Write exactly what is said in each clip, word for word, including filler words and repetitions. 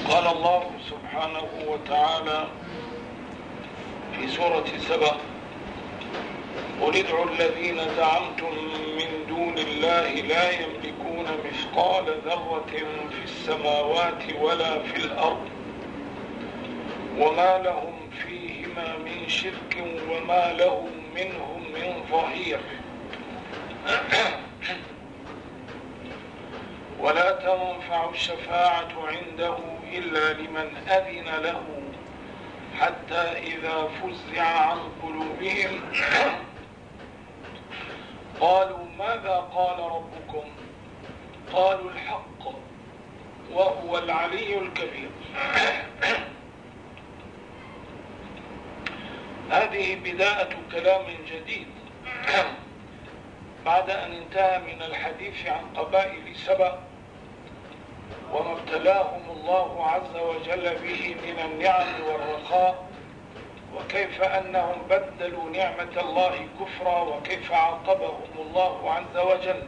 قال الله سبحانه وتعالى في سورة سبأ: قل ادعوا الذين زعمتم من دون الله لا يملكون مثقال ذرة في السماوات ولا في الأرض وما لهم فيهما من شرك وما له منهم من ظهير ولا تنفع الشفاعة عنده إلا لمن أذن له حتى إذا فزع عن قلوبهم قالوا ماذا قال ربكم؟ قالوا الحق وهو العلي الكبير. هذه بداية كلام جديد بعد أن انتهى من الحديث عن قبائل سبأ وما ابتلاهم الله عز وجل به من النعم والرخاء، وكيف أنهم بدلوا نعمة الله كفرا، وكيف عاقبهم الله عز وجل.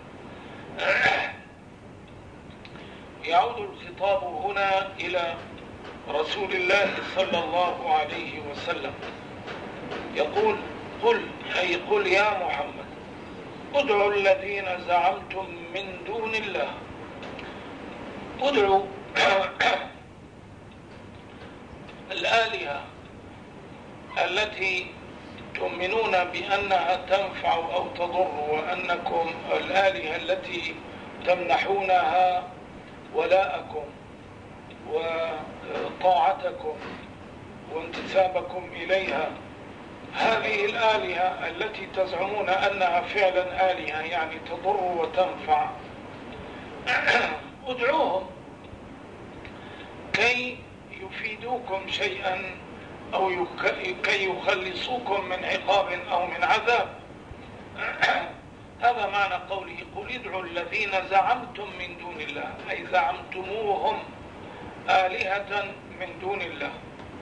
يعود الخطاب هنا إلى رسول الله صلى الله عليه وسلم، يقول: قل، أي قل يا محمد، ادعوا الذين زعمتم من دون الله. ادعوا الآلهة التي تؤمنون بأنها تنفع أو تضر، وأنكم الآلهة التي تمنحونها ولاءكم وطاعتكم وانتسابكم إليها. هذه الآلهة التي تزعمون أنها فعلا آلهة، يعني تضر وتنفع، ادعوهم كي يفيدوكم شيئا أو كي يخلصوكم من عقاب أو من عذاب. هذا معنى قوله: قل ادعوا الذين زعمتم من دون الله، أي زعمتموهم آلهة من دون الله.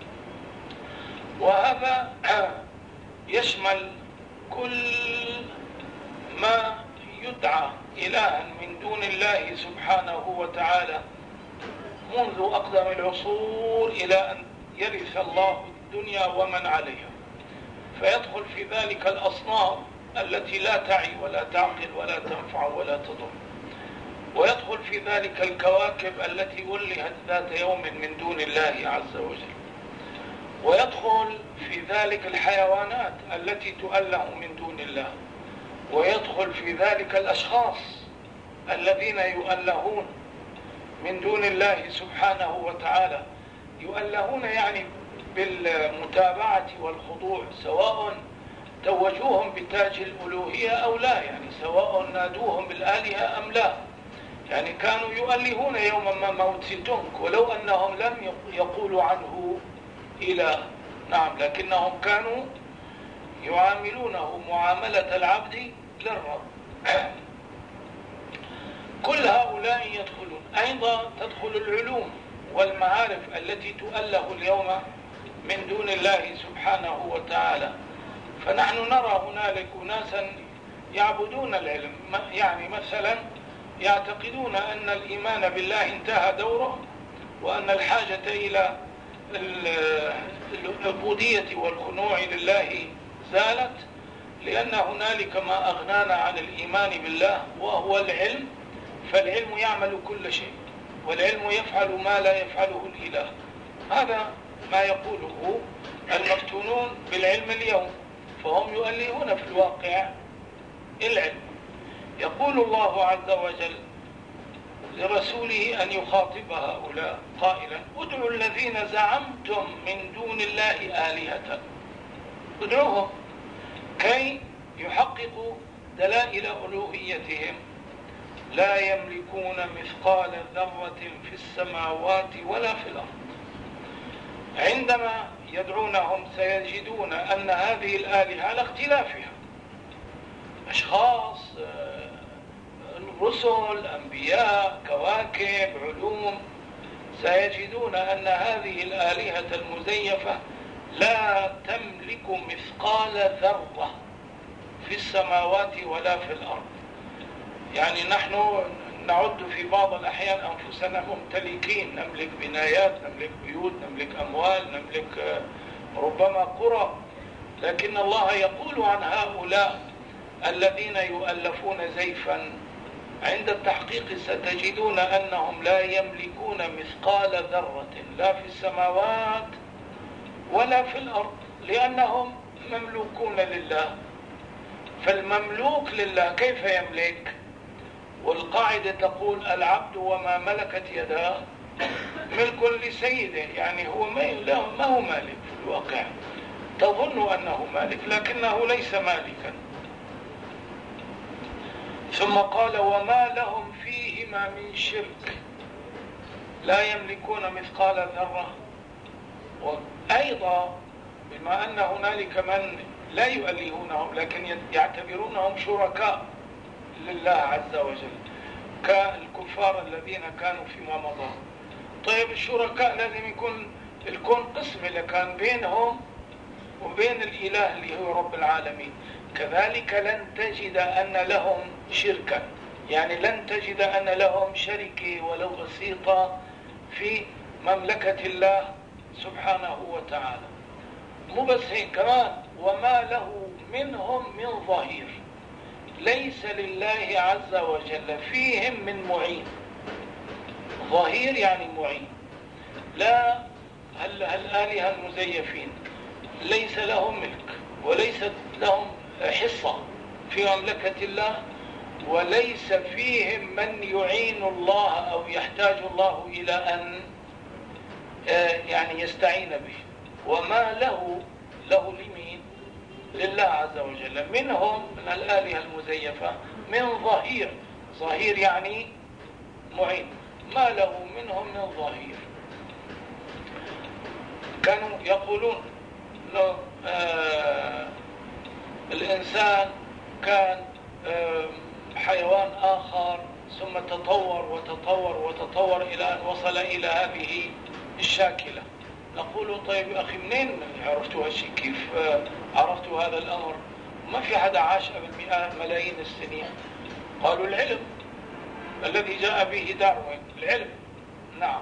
وهذا يشمل كل ما يدعى إلها من دون الله سبحانه وتعالى منذ أقدم العصور إلى أن يرث الله الدنيا ومن عليها، فيدخل في ذلك الأصنام التي لا تعي ولا تعقل ولا تنفع ولا تضر، ويدخل في ذلك الكواكب التي ولهت ذات يوم من دون الله عز وجل، ويدخل في ذلك الحيوانات التي تؤله من دون الله، ويدخل في ذلك الأشخاص الذين يؤلهون من دون الله سبحانه وتعالى. يؤلهون يعني بالمتابعة والخضوع، سواء توجوهم بتاج الألوهية أو لا، يعني سواء نادوهم بالآلهة أم لا. يعني كانوا يؤلهون يوما ما موت سيتونغ ولو أنهم لم يقولوا عنه إله، نعم، لكنهم كانوا يعاملونه معاملة العبد للرب. كل هؤلاء يدخلون. أيضا تدخل العلوم والمعارف التي تؤله اليوم من دون الله سبحانه وتعالى. فنحن نرى هنالك ناسا يعبدون العلم، يعني مثلا يعتقدون أن الإيمان بالله انتهى دوره، وأن الحاجة إلى العبودية والخنوع لله زالت، لأن هنالك ما أغنانا عن الإيمان بالله وهو العلم، فالعلم يعمل كل شيء، والعلم يفعل ما لا يفعله الإله. هذا ما يقوله المفتونون بالعلم اليوم، فهم يؤلهون في الواقع العلم. يقول الله عز وجل لرسوله أن يخاطب هؤلاء قائلا: ادعوا الذين زعمتم من دون الله آلهة. ادعوهم كي يحققوا دلائل ألوهيتهم. لا يملكون مثقال ذرة في السماوات ولا في الأرض. عندما يدعونهم سيجدون أن هذه الآلهة على اختلافها، أشخاص، رسل، أنبياء، كواكب، علوم، سيجدون أن هذه الآلهة المزيفة لا تملك مثقال ذرة في السماوات ولا في الأرض. يعني نحن نعد في بعض الأحيان أنفسنا ممتلكين، نملك بنايات، نملك بيوت، نملك أموال، نملك ربما قرى، لكن الله يقول عن هؤلاء الذين يؤلفون زيفا عند التحقيق ستجدون أنهم لا يملكون مثقال ذرة لا في السماوات ولا في الأرض، لأنهم مملوكون لله. فالمملوك لله كيف يملك؟ والقاعدة تقول العبد وما ملكت يداه ملك لسيده، يعني هو ما هو مالك في الواقع، تظن أنه مالك لكنه ليس مالكا. ثم قال وما لهم فيهما من شرك، لا يملكون مثقال ذرة. وأيضا بما أن هنالك من لا يؤلهونهم لكن يعتبرونهم شركاء لله عز وجل كالكفار الذين كانوا فيما مضى. طيب الشركاء لازم يكون الكون قسم اللي كان بينهم وبين الإله اللي هو رب العالمين. كذلك لن تجد أن لهم شركا، يعني لن تجد أن لهم شركة ولو بسيطة في مملكة الله سبحانه وتعالى. مو بس هيك، كمان وما له منهم من ظهير، ليس لله عز وجل فيهم من معين. ظهير يعني معين. لا الآلهة المزيفين ليس لهم ملك وليست لهم حصة في مملكة الله، وليس فيهم من يعين الله أو يحتاج الله إلى أن يعني يستعين به. وما له له لمين؟ لله عز وجل. منهم من الآلهة المزيفة من ظهير، ظهير يعني معين، ما له منهم من ظهير. كانوا يقولون انه آه الإنسان كان آه حيوان آخر ثم تطور وتطور وتطور إلى أن وصل إلى هذه الشاكلة. نقول طيب يا أخي منين عرفتوا هالشيء؟ كيف آه عرفتوا هذا الأمر؟ ما في حدا عاش قبل مئات ملايين السنين. قالوا العلم الذي جاء به داروين، العلم. نعم.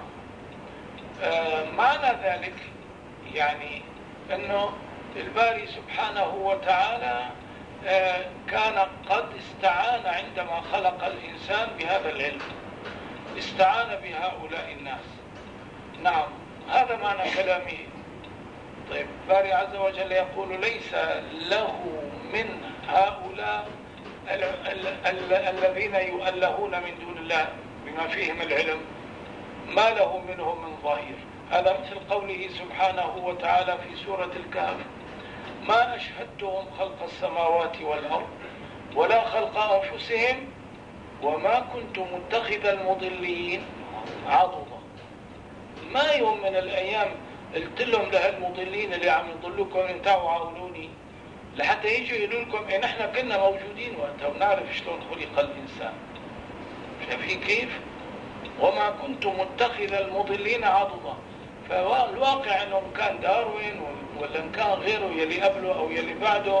آه معنى ذلك يعني أنه الباري سبحانه وتعالى آه كان قد استعان عندما خلق الإنسان بهذا العلم، استعان بهؤلاء الناس. نعم، هذا معنى كلامه. طيب الباري عز وجل يقول ليس له من هؤلاء ال ال ال الذين يؤلهون من دون الله بما فيهم العلم ما له منهم من ظهير. هذا مثل قوله سبحانه وتعالى في سورة الكهف ما أشهدتهم خلق السماوات والأرض ولا خلق أنفسهم وما كنت متخذ المضلين عضدا. ما يوم من الأيام قلت لهم لهالمضلين اللي عم يضلوكم انتوا عاونوني لحتى يجوا يقولوا لكم إن احنا كنا موجودين وقتها ونعرف شلون خلق الإنسان. شايفين كيف؟ وما كنت متخذ المضلين عضدا. فالواقع انه كان داروين ولا كان غيره يلي قبله او يلي بعده،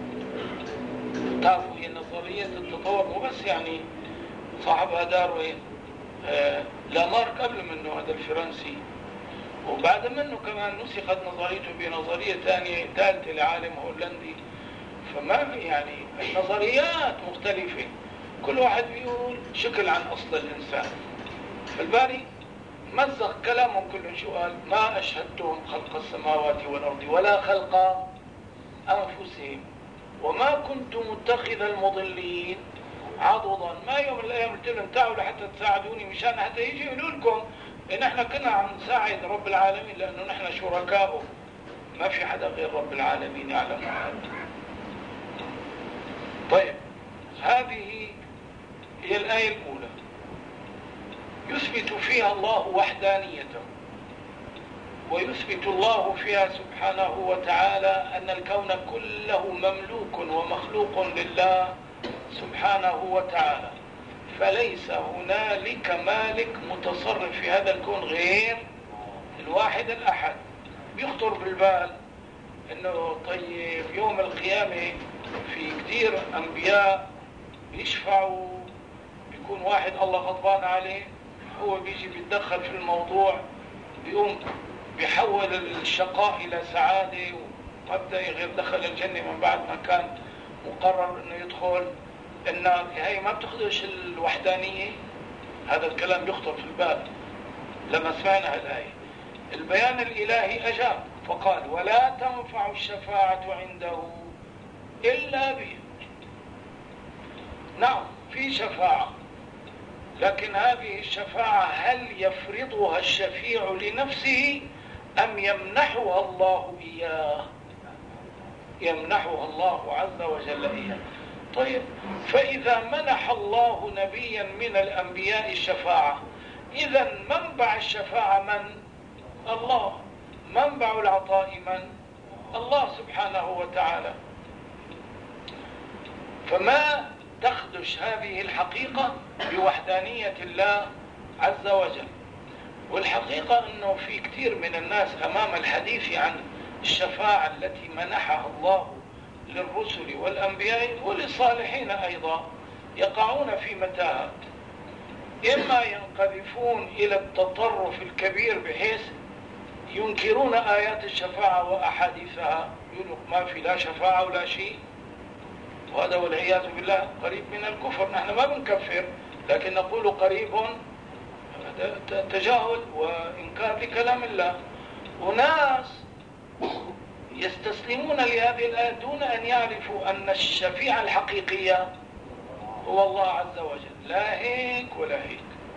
تعرفوا هي نظرية التطور مو بس يعني صاحبها داروين، آه لامارك قبل منه هذا الفرنسي، وبعد منه كمان نسخت نظريته بنظرية ثانية ثالثة لعالم هولندي. فما يعني النظريات مختلفة، كل واحد بيقول شكل عن أصل الإنسان. فالباري مزق كلامهم كلهم. شو قال؟ ما أشهدتهم خلق السماوات والأرض ولا خلق أنفسهم وما كنت متخذ المضلين عضدا. ما يوم من الأيام قلت لهم تعالوا لحتى تساعدوني مشان حتى يجي يقولوا لكم إن احنا كنا عم نساعد رب العالمين لأنه نحن شركاؤه. ما في حدا غير رب العالمين يعلم هذا. طيب هذه هي الآية الأولى يثبت فيها الله وحدانيته، ويثبت الله فيها سبحانه وتعالى أن الكون كله مملوك ومخلوق لله سبحانه وتعالى، فليس هنالك مالك متصرف في هذا الكون غير الواحد الأحد. بيخطر بالبال أنه طيب يوم القيامة في كثير أنبياء بيشفعوا يكون واحد الله غضبان عليه، هو بيجي بيتدخل في الموضوع، بيقوم بيحول الشقاء إلى سعادة، ومبدأ غير دخل الجنة من بعد ما كان مقرر أنه يدخل النار. هي ما بتخدش الوحدانية. هذا الكلام يخطر في البال لما سمعنا الآية. البيان الإلهي أجاب فقال: ولا تنفع الشفاعة عنده إلا به. نعم في شفاعة، لكن هذه الشفاعة هل يفرضها الشفيع لنفسه أم يمنحها الله إياه؟ يمنحها الله عز وجل إياه. طيب، فإذا منح الله نبيا من الأنبياء الشفاعة، إذن منبع الشفاعة من؟ الله. منبع العطاء من؟ الله سبحانه وتعالى. فما تخدش هذه الحقيقة بوحدانية الله عز وجل. والحقيقة أنه في كثير من الناس أمام الحديث عن الشفاعة التي منحها الله للرسل والأنبياء وللصالحين أيضا يقعون في متاهات. إما ينقذفون إلى التطرف الكبير بحيث ينكرون آيات الشفاعة وأحاديثها، يقولوا ما في لا شفاعة ولا شيء، وهذا والعياذ بالله قريب من الكفر. نحن ما بنكفر، لكن نقول قريب تجاهل وإنكار لكلام الله. وناس يستسلمون لهذه الآية دون أن يعرفوا أن الشفيع الحقيقية هو الله عز وجل، لا هيك ولا هيك.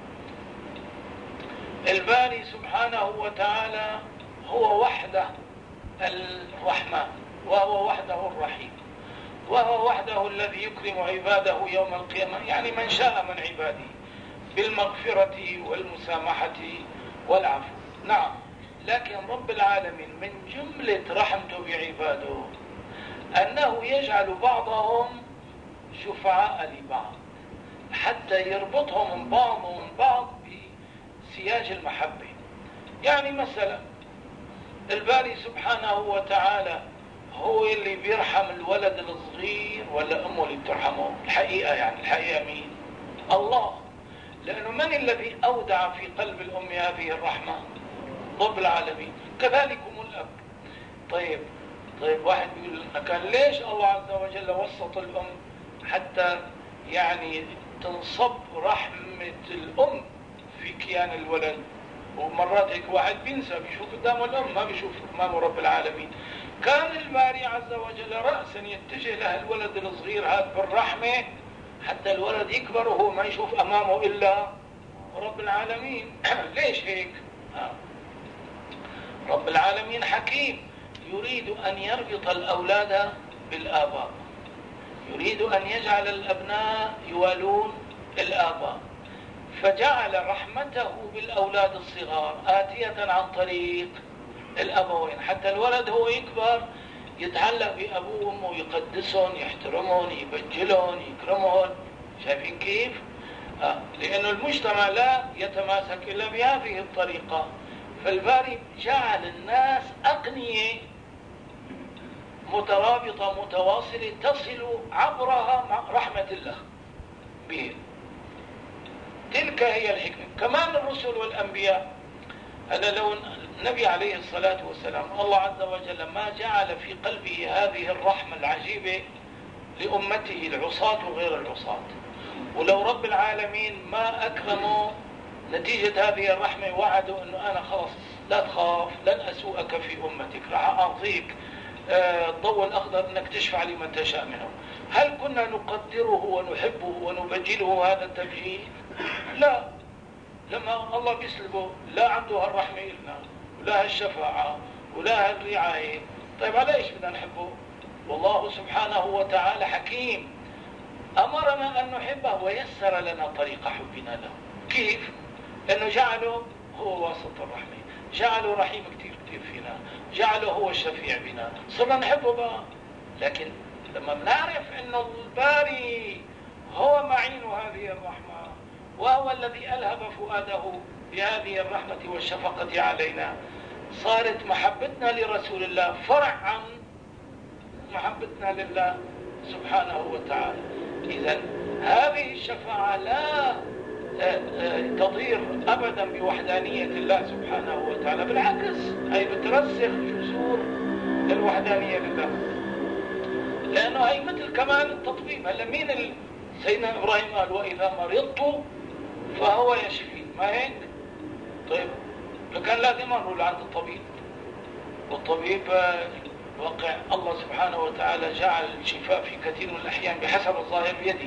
الباري سبحانه وتعالى هو وحده الرحمن، وهو وحده الرحيم، وهو وحده الذي يكرم عباده يوم القيامة، يعني من شاء من عباده، بالمغفرة والمسامحة والعفو. نعم، لكن رب العالمين من جملة رحمته بعباده أنه يجعل بعضهم شفعاء لبعض حتى يربطهم بعضهم بعض بسياج المحبة. يعني مثلا الباري سبحانه وتعالى هو اللي بيرحم الولد الصغير ولا أمه اللي بترحمه؟ الحقيقة يعني الحقيقة مين؟ الله. لأنه من الذي أودع في قلب الأم هذه الرحمة؟ رب العالمين. كذلكم الأب. طيب طيب واحد بيقول كان ليش الله عز وجل وسط الأم حتى يعني تنصب رحمة الأم في كيان الولد؟ ومرات هيك واحد بينسى، بيشوف قدامه الأم ما بيشوف أمامه رب العالمين. كان الباري عز وجل رأسا يتجه له الولد الصغير هذا بالرحمة حتى الولد يكبر وهو ما يشوف أمامه إلا رب العالمين. ليش هيك؟ رب العالمين حكيم، يريد أن يربط الأولاد بالآباء، يريد أن يجعل الأبناء يوالون الآباء، فجعل رحمته بالأولاد الصغار آتية عن طريق الأبوين، حتى الولد هو يكبر يتعلق بأبوه وأمه، يقدسهم، يحترمهم، يبجلهم، يكرمهم. شايفين كيف؟ آه. لأن المجتمع لا يتماسك إلا بهذه الطريقة. فالباري جعل الناس أقنية مترابطة متواصلة تصل عبرها مع رحمة الله بهم. تلك هي الحكمة. كمان الرسل والأنبياء، أنا لو النبي عليه الصلاة والسلام الله عز وجل ما جعل في قلبه هذه الرحمة العجيبة لأمته العصاة وغير العصاة، ولو رب العالمين ما أكرموا نتيجة هذه الرحمة وعدوا أنه أنا خلاص لا تخاف لن أسوءك في أمتك، راح أعطيك الضوء الأخضر أنك تشفع لمن تشاء منهم. هل كنا نقدره ونحبه ونبجله هذا التبجيل؟ لا. لما الله بيسلبه لا عنده هالرحمة إلنا ولا هالشفاعة ولا هالرعاية، طيب على إيش بدنا نحبه؟ والله سبحانه وتعالى حكيم، أمرنا أن نحبه ويسر لنا طريق حبنا له. كيف؟ لأنه جعله هو واسط الرحمة، جعله رحيم كتير كتير فينا، جعله هو الشفيع بنا، صرنا نحبه بقى. لكن لما بنعرف أنه الباري هو معين هذه الرحمة وهو الذي ألهب فؤاده بهذه الرحمة والشفقة علينا، صارت محبتنا لرسول الله فرع عن محبتنا لله سبحانه وتعالى. إذن هذه الشفاعة لا تضير أبدا بوحدانية الله سبحانه وتعالى، بالعكس هي بترسخ جذور الوحدانية لله، لأنه هي مثل كمان التطبيب. هلا مين ال... سيدنا إبراهيم قال وإذا مرضت فهو يشفي، ما هيك؟ طيب فكان لازم نروح عند الطبيب، والطبيب واقع الله سبحانه وتعالى جعل الشفاء في كثير من الأحيان بحسب الظاهر بيده،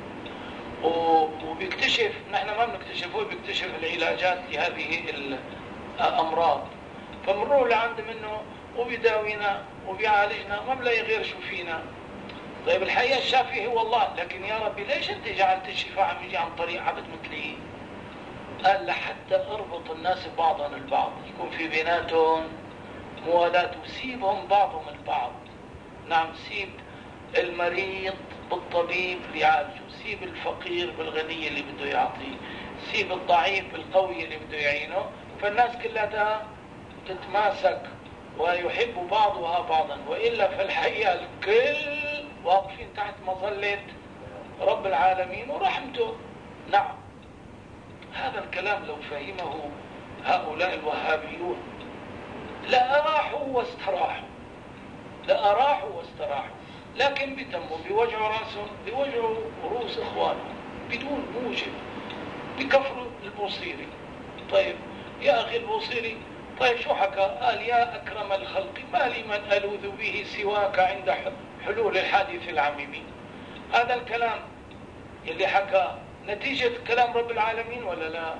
وبيكتشف، نحن ما بنكتشف، هو بيكتشف العلاجات لهذه الأمراض، فمنروح لعند منه وبيداوينا وبيعالجنا، ما بلاقي غير شو فينا. طيب الحقيقة الشافي هو الله، لكن يا ربي ليش انت جعلت الشفاء عم يجي عن طريق عبد مثلي؟ قال لحتى اربط الناس بعضهم البعض، يكون في بيناتهم موالاة، وسيبهم بعضهم البعض. نعم، سيب المريض بالطبيب ليعالجه، سيب الفقير بالغني اللي بده يعطيه، سيب الضعيف بالقوي اللي بده يعينه، فالناس كلها تتماسك ويحب بعضها بعضا. وإلا فالحقيقة الكل واقفين تحت مظلة رب العالمين ورحمته. نعم، هذا الكلام لو فهمه هؤلاء الوهابيون لأراحوا واستراحوا، لأراحوا واستراحوا، لكن بتموا بوجعوا رأسهم، بوجعوا رؤوس إخوانهم بدون موجب، بكفروا البوصيري. طيب يا أخي البوصيري، طيب شو حكى؟ قال يا أكرم الخلق ما لي من ألوذ به سواك عند حلول الحادث العميم. هذا الكلام اللي حكى نتيجة كلام رب العالمين ولا لا؟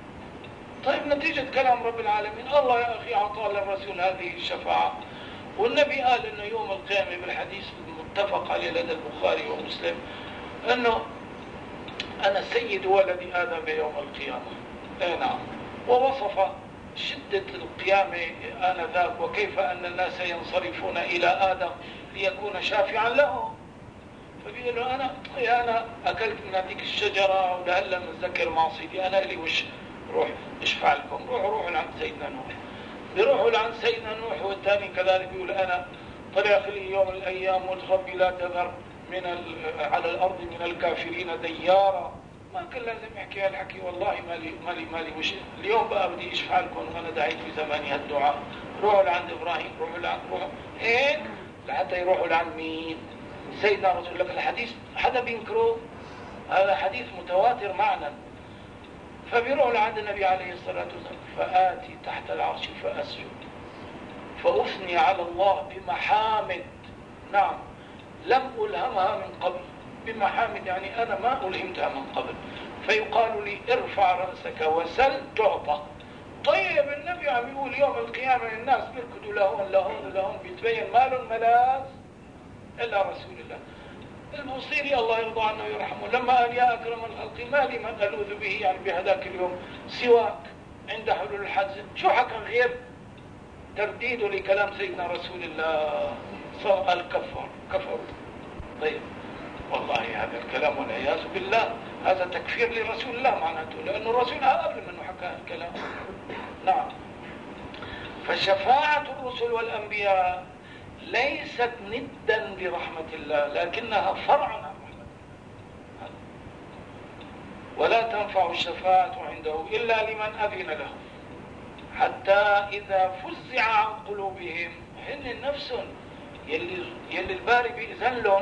طيب نتيجة كلام رب العالمين. الله يا أخي أعطى للرسول هذه الشفاعة، والنبي قال إنه يوم القيامة بالحديث المتفق عليه لدى البخاري ومسلم إنه أنا سيد ولد آدم يوم القيامة. إيه نعم، ووصف شدة القيامة آنذاك وكيف أن الناس ينصرفون إلى آدم ليكون شافعا لهم. فبيقولوا أنا يا أنا أكلت من هذيك الشجرة ولهلا متذكر معصيتي، أنا اللي وش روح اشفع لكم، روحوا روحوا لعند سيدنا نوح. بيروحوا لعند سيدنا نوح، والثاني كذلك بيقول أنا طلع لي يوم الأيام ربي لا تذر من على الأرض من الكافرين ديارا. ما كان لازم يحكي هالحكي، والله مالي مالي مالي وش اليوم بقى بدي اشفع لكم وانا دعيت في زماني هالدعاء. روحوا لعند ابراهيم، روحوا لعند روحوا هيك لحتى يروحوا لعند مين؟ سيدنا رسول الله. الحديث حدا بينكره، هذا حديث متواتر معنا. فبيروحوا لعند النبي عليه الصلاة والسلام، فآتي تحت العرش فأسجد فأثني على الله بمحامد، نعم لم ألهمها من قبل، بمحامد يعني أنا ما ألهمتها من قبل. فيقال لي ارفع رأسك وسل تعطى. طيب النبي عم يقول يوم القيامة الناس بيركضوا لهون لهون لهون، بيتبين ما لهم ملاذ إلا رسول الله. البوصيري الله يرضى عنه ويرحمه لما قال يا أكرم الخلق ما لي من ألوذ به، يعني بهذاك اليوم سواك عند حلول الحادث، شو حكى غير ترديده لكلام سيدنا رسول الله؟ قال كفر كفر. طيب والله هذا الكلام والعياذ بالله هذا تكفير لرسول الله معناته، لأنه الرسول قبل منه حكى الكلام. نعم، فشفاعة الرسل والأنبياء ليست ندا لرحمة الله، لكنها فرع عن رحمة الله، ولا تنفع الشفاعة عنده إلا لمن أذن له، حتى إذا فزع عن قلوبهم، هن نفسهم يلي, يلي الباري بإذن لهم،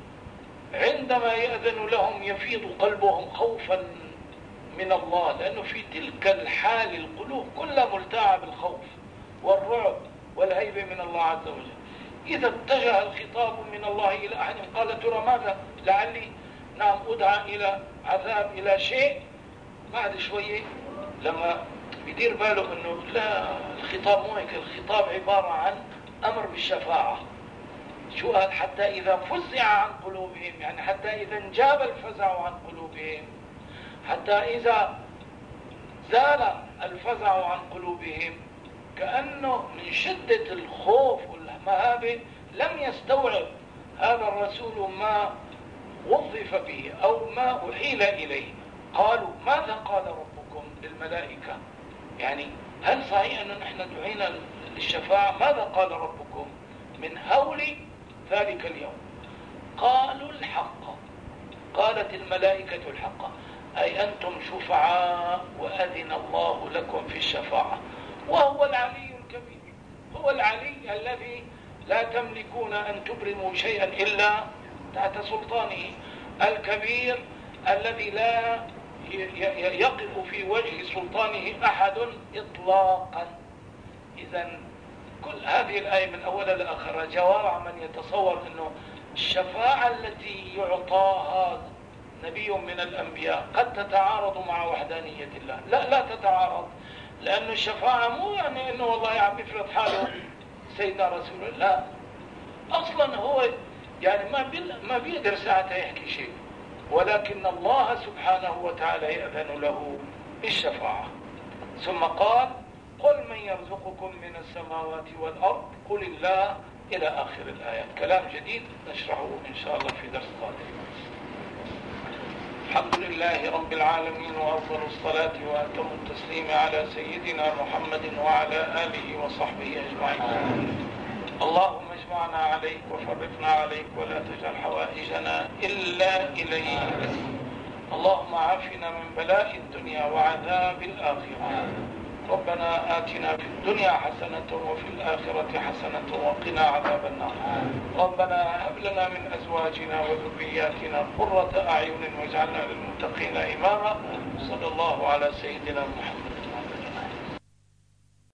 عندما يأذن لهم يفيض قلبهم خوفا من الله، لأنه في تلك الحال القلوب كلها ملتاعة بالخوف والرعب والهيبة من الله عز وجل. إذا اتجه الخطاب من الله إلى أحد قال ترى ماذا لعلي نعم أدعى إلى عذاب إلى شيء، بعد شوية لما بيدير باله أنه لا الخطاب مو هيك، الخطاب عبارة عن أمر بالشفاعة. شو قال؟ حتى إذا فزع عن قلوبهم، يعني حتى إذا انجاب الفزع عن قلوبهم، حتى إذا زال الفزع عن قلوبهم، كأنه من شدة الخوف والمهابة لم يستوعب هذا الرسول ما وظف به أو ما أحيل إليه. قالوا ماذا قال ربكم للملائكة؟ يعني هل صحيح أن نحن دعينا للشفاعة؟ ماذا قال ربكم من هول ذلك اليوم؟ قالوا الحق. قالت الملائكة الحق، أي أنتم شفعاء وأذن الله لكم في الشفاعة، وهو العلي الكبير، هو العلي الذي لا تملكون أن تبرموا شيئا إلا تحت سلطانه، الكبير الذي لا يقف في وجه سلطانه أحد إطلاقا. إذن كل هذه الآية من أولها لآخرها جوارع من يتصور أنه الشفاعة التي يعطاها نبي من الأنبياء قد تتعارض مع وحدانية الله. لا لا تتعارض، لأن الشفاعة مو يعني أنه والله يا عم يفرض حاله سيدنا رسول الله، أصلا هو يعني ما ما بيقدر ساعتها يحكي شيء، ولكن الله سبحانه وتعالى يأذن له بالشفاعة. ثم قال قل من يرزقكم من السماوات والأرض قل الله إلى آخر الآيات. كلام جديد نشرحه إن شاء الله في درس قادم. الحمد لله رب العالمين، وأفضل الصلاة وأتم التسليم على سيدنا محمد وعلى آله وصحبه أجمعين. اللهم اجمعنا عليك وفرقنا عليك، ولا تجعل حوائجنا إلا إليك. اللهم عافنا من بلاء الدنيا وعذاب الآخرة. ربنا آتنا في الدنيا حسنة وفي الآخرة حسنة وقنا عذاب النار. ربنا هب لنا من أزواجنا وذرياتنا قرة أعين واجعلنا للمتقين إماما. صلى الله على سيدنا محمد.